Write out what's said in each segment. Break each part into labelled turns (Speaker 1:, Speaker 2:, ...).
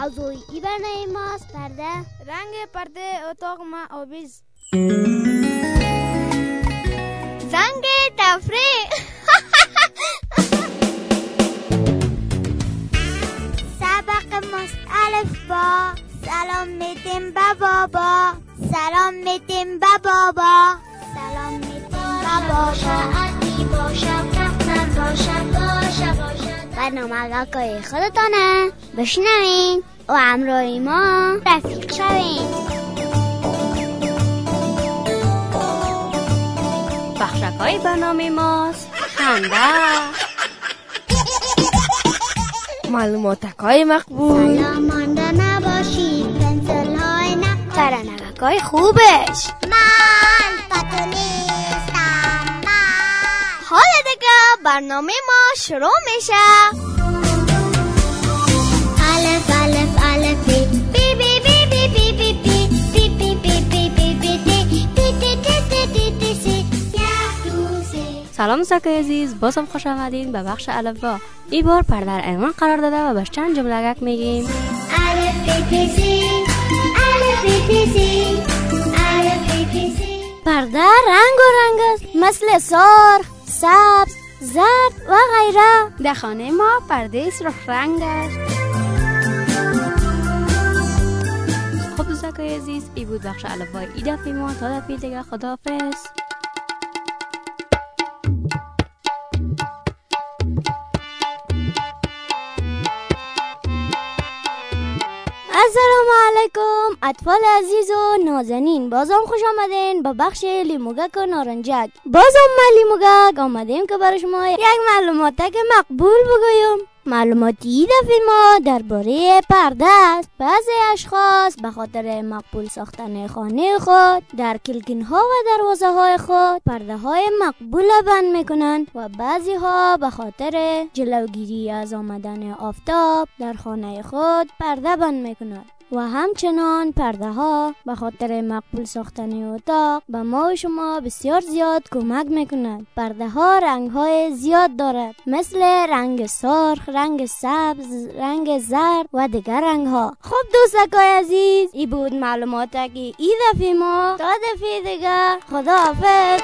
Speaker 1: موضوعی برنامه ماست پرده.
Speaker 2: رنگ پرده اتاق ما آبیز.
Speaker 1: زنگ تفریح. سبق مستعلف با سلام میدیم با بابا. سلام میدیم با بابا. سلام میدیم با بابا. برنامه آقای خودتانه بشنوین و همراه ما رفیق شوین.
Speaker 3: بخشکای برنامه ماست خنده، معلوماتکای مقبول،
Speaker 1: سلام مانده نباشید، پنسل های نقاشی،
Speaker 3: ترنگکای خوبش.
Speaker 1: من پتو نیستم من.
Speaker 3: حالا دیگه برنامه ما شروع میشه.
Speaker 1: الف الف الف بی بی بی بی بی بی بی بی بی بی بی بی بی دی تی.
Speaker 3: سلام دوستان عزیز، بازم خوش آمدین به بخش الف با. این بار پرده در عنوان قرار داده و بهش چند جمله‌ک میگیم.
Speaker 1: الف بی تی سی، الف بی تی سی، الف بی تی سی.
Speaker 3: پرده رنگ و رنگ است، مثل سرخ، سبز، زرد و غیره. در خانه ما پرده سرخ رنگ است. خب دوستان عزیز، این بود بخش الف با این دفعه ما. تا دفعه دیگه، خداحافظ. السلام علیکم اطفال عزیز و نازنین، بازم خوش آمدین به بخش لیموگک و نارنجک. بازم ما لیموگک آمدیم که برای شما یک معلوماتک مقبول بگویم. معلوماتی دفعه ما درباره پرده است. بعضی اشخاص به خاطر مقبول ساختن خانه خود در کلکین‌ها و دروازه های خود پرده های مقبول بند میکنند و بعضی ها به خاطر جلوگیری از آمدن آفتاب در خانه خود پرده بند میکنند و همچنان پرده ها به خاطر مقبول ساختن اتاق به ما و شما بسیار زیاد کمک میکنند. پرده ها رنگ های زیاد دارد، مثل رنگ سرخ، رنگ سبز، رنگ زرد و دیگر رنگ ها. خب دوستان عزیز، این بود معلومات که این دفعه ما. تا دفعه دیگه، خداحافظ.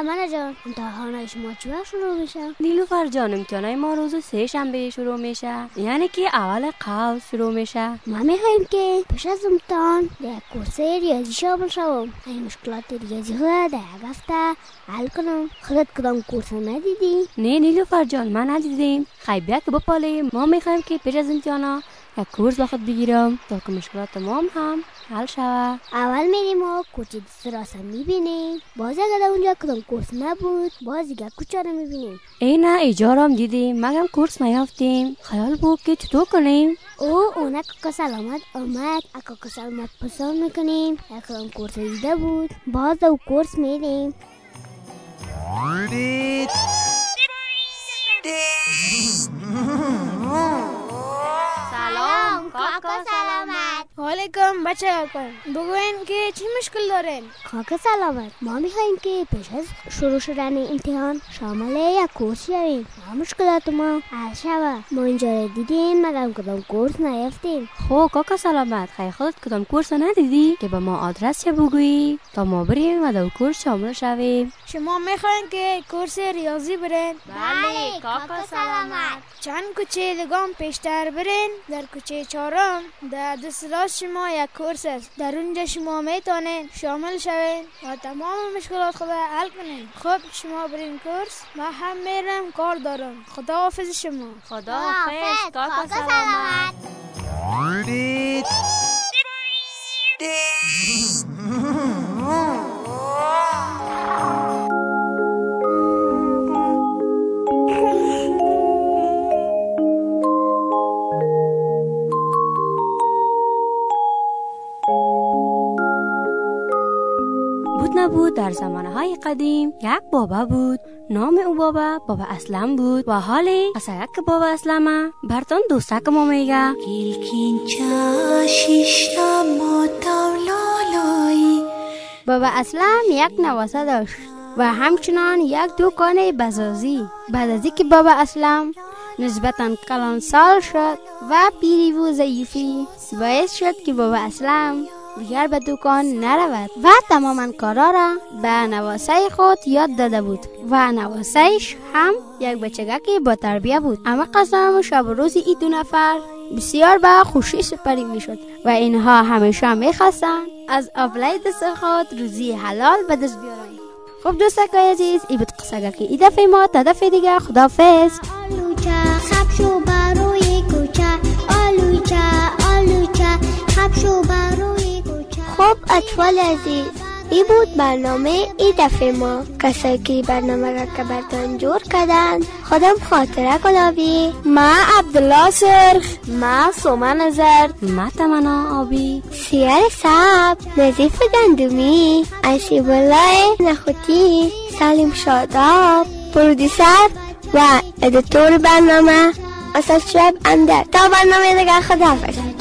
Speaker 3: سمنه جان، امتحانای شما چه وقت شروع میشه؟
Speaker 4: نیلوفر جان امتحانای ما روز 3 شنبه شروع میشه، یعنی که اول قول شروع میشه.
Speaker 3: ما میخوایم که پیش از امتحان در کورس ریاضی شامل شوم. این مشکلات ریاضی خود در یک هفته حل کنم. خودت کدام کورس ندیدی؟
Speaker 4: نه نیلوفر جان من ندیدیم. خیلی بیا که بپالیم. ما میخوایم که پیش از امتحانا یک کورس با خود بگیرم تا که مشکلات ما هم حل شود.
Speaker 3: اول میریم و کوچه دستراسه میبینیم. باز اگر اونجا کدام کورس نبود باز دیگه کوچه رو میبینیم.
Speaker 4: اینا ایجارم دیدیم مگم کورس نیافتیم. خیال بود که چطور کنیم.
Speaker 3: اون اکاکا سلامت آمد. اکاکا سلامت پسند میکنیم کدام کورس دیده بود. باز او کورس میریم.
Speaker 4: سلام کاکا سلامت.
Speaker 2: علیکم بچه کن بگوین که چی مشکل دارین؟
Speaker 3: کاکا سلامت ما میخواییم که پیش از شروع شدن امتحان شامل یک کورس شویم. مشکلات ما حل شود. ما اینجا رو دیدیم مگم کدام کورس نیافتیم.
Speaker 4: خب کاکا سلامت خیلی خودت کدام کورس ندیدی که به ما آدرس بگویی تا ما بریم و در کورس شامل شویم.
Speaker 2: شما میخواین که کورس ریاضی برین؟
Speaker 3: بله کاکا سلامت.
Speaker 2: چند کوچه دگام پیشتر برین در کوچه 4 در دست راست شما یک کورس است. در اونجا شما میتونین شامل شوین و تمام مشکلات خود حل کنین. خب شما برین کورس. ما هم میرم کار دارم. خدا حافظ شما.
Speaker 4: خدا حافظ کاکا سلامت. بود در زمانهای قدیم یک بابا بود. نام او بابا اسلم بود و حالی قصه یک بابا اسلمه برتون دوستک ما میگه
Speaker 1: گلکین چاشیشتا ماتولالایی.
Speaker 3: بابا اسلم یک نواسه داشت و همچنان یک دکان بزازی. بعد از اینکه بابا اسلم نسبتاً کلانسال شد و پیری و ضعیفی باعث شد که بابا اسلم دیگر به دکان نرود و تماما کارا را به نواسه خود یاد داده بود و نواسهش هم یک بچگکی با تربیه بود. اما قسم شب و روز این 2 نفر بسیار به خوشی سپری می شد و اینها همیشه می خواستند از آبله دست خود روزی حلال به دست بیارند. خب دوستان عزیز این بود قصه که این دفعه ما تا دفعه دیگه خداحافظ.
Speaker 1: آلوچه خب شو بروی کوچه. آلوچه آلوچه خب شو بروی کوچه.
Speaker 3: خب اطفال عزیز این بود برنامه این دفعه ما. کسایی که برنامه را که براتون جور کردن خودم خاطره گلابی، ما عبدالله سرخ، ما سومن زرد،
Speaker 4: ما تمنا آبی،
Speaker 3: سیار سب، نظیف گندمی، عشیب الله نخوتی، سلیم شاداب، پرودیسر و ادیتور برنامه استاد شعیب اندر. تا برنامه دیگر خداحافظ.